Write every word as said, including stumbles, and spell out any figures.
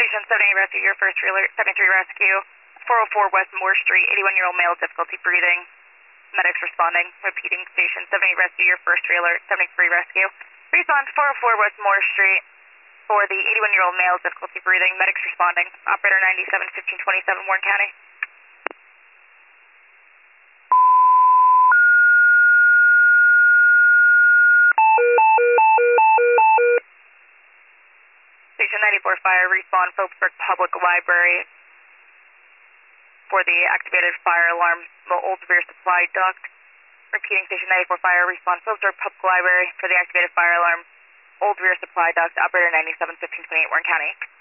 Station seventy-eight Rescue, your first alert, seventy-three Rescue, four oh four West Moore Street, eighty-one-year-old male, difficulty breathing. Medics responding. Repeating, Station seventy-eight Rescue, your first alert, seventy-three Rescue. Respond four oh four West Moore Street for the eighty-one-year-old male, difficulty breathing. Medics responding. Operator ninety-seven fifteen twenty-seven, Warren County. Station ninety-four Fire, respawn Phillipsburg Public Library for the activated fire alarm, the old rear supply duct. Repeating, Station ninety-four Fire, respawn Phillipsburg Public Library for the activated fire alarm, old rear supply duct, operator ninety-seven fifteen twenty-eight, Warren County.